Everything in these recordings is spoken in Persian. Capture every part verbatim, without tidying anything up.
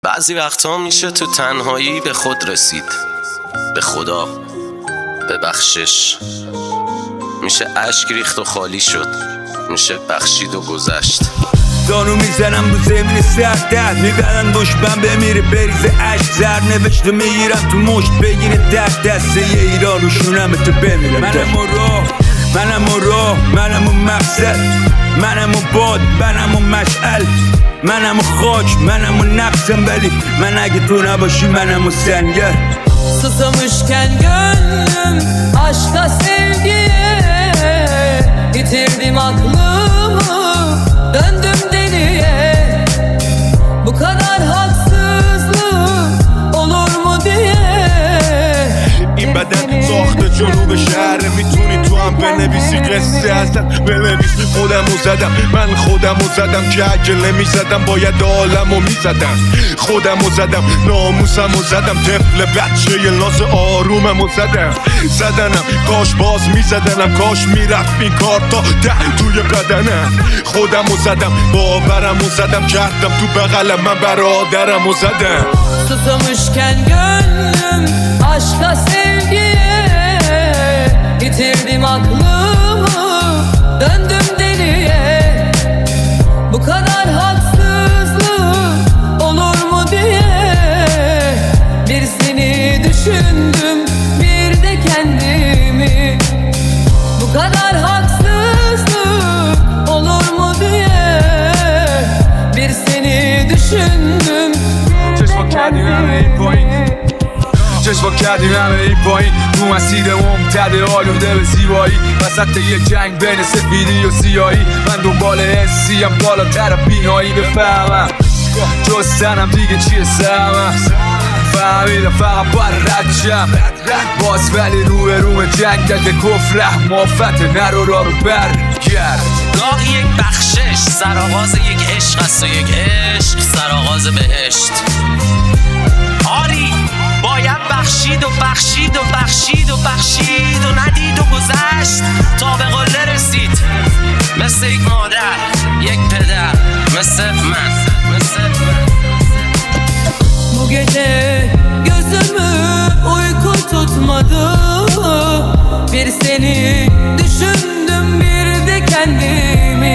بعضی وقتها میشه تو تنهایی به خود رسید، به خدا، به بخشش. میشه اشک ریخت و خالی شد، میشه بخشید و گذشت. دانو میزنم رو زمین سردت، میبرن دشمن بمیره بریزه عشق، زر نوشته میگیرم تو مشت بگیره ده دسته یه ایران روشونم تو بمیرم. منم و راه، منم و راه، منم و مقصد، منم و باد، منم و مشعل، منم و خاک، منم و nefsim ولی من اگه تو nabاشی منم و سنگر. Susamışken gönlüm aşka sevgiye, yitirdim aklımı, döndüm deliye. Bu kadar haksızlık olur mu diye. این بدن ساخته جنوب شهر، میتونی تو هم بنویسی قصه ازت بنویس. خودمو زدم، من خودمو زدم که اگه نمیزدم باید عالمو میزدم. خودمو زدم، ناموسمو زدم، طفل بچه یه ناز آروممو زدم. زدنم کاش باز میزدنم، کاش میرفت این کار تا ده توی بدنم. خودمو زدم، باورمو زدم، کردم تو بغلم من برادرمو زدم. Susamışken gönlüm aşka sevgiye, yitirdim aklımı, döndüm deliye. Bu kadar haksızlık olur mu diye. Bir seni düşündüm, bir de kendimi. Bu kadar haksızlık olur mu diye. Bir seni düşündüm. چشم کردیم همه این پایین، چشم کردیم همه این پایین، تو مسیر ممتد آلوده به زیبایی، وسط یه جنگ بین سفیدی و سیاهی. من دنبال حسیم بالاتر بینایی، بفهمم جستنم دیگه چیه سهمم. فهمیدم فقط باید رد شم باز، ولی رو به رو جنگ در که کفر رحمافت نرو را رو برگرد. گاهی یک بخشش سرآغاز یک عشق است و یک عشق سرآغاز بهشت. آری باید بخشید و بخشید و بخشید و بخشید و ندید و گذشت تا به قله رسید. مثل یک مادر، یک پدر، مثل من، مثل من. Bu gece gözümü uyku tutmadı. Bir seni düşündüm, bir de kendimi.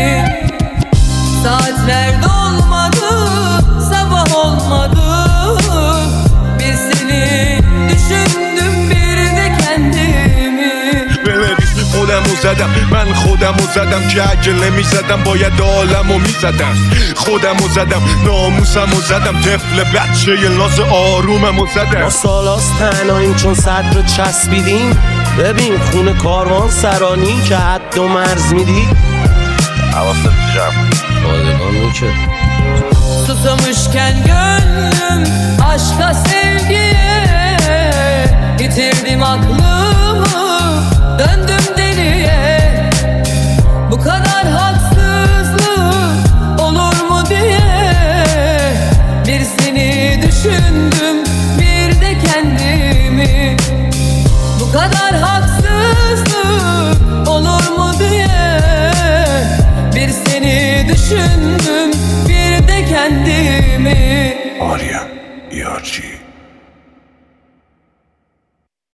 Saatler dolmadı, sabah olmadı. Bir seni düşündüm, bir de kendimi. خودمو زدم، من خودمو زدم که اگه نمیزدم باید عالمو میزدم. خودمو زدم، ناموسمو زدم، طفل بچه یه ناز آروممو زدم. ما سالاست تنهاییم چون صد رو چسبیدیم. ببین خونه کاروان سرانی که حد و مرز میدی. حواست جمع پادگان میکرد. Susamışken gönlüm aşka sevgiye,